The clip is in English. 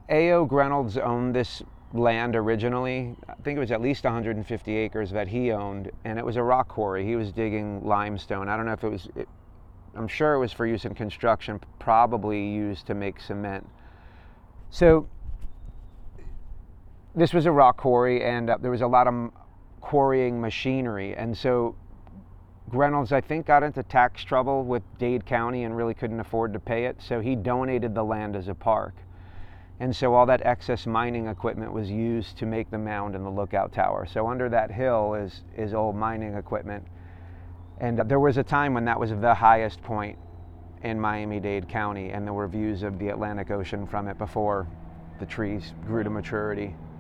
A.O. Grenolds owned this land originally. I think it was at least 150 acres that he owned, and it was a rock quarry. He was digging limestone. I don't know if it was, I'm sure it was for use in construction, probably used to make cement. So this was a rock quarry, and there was a lot of quarrying machinery. And so Grenolds, I think, got into tax trouble with Dade County and really couldn't afford to pay it, so he donated the land as a park. And so all that excess mining equipment was used to make the mound and the lookout tower. So under that hill is old mining equipment. And there was a time when that was the highest point in Miami-Dade County, and there were views of the Atlantic Ocean from it before the trees grew to maturity.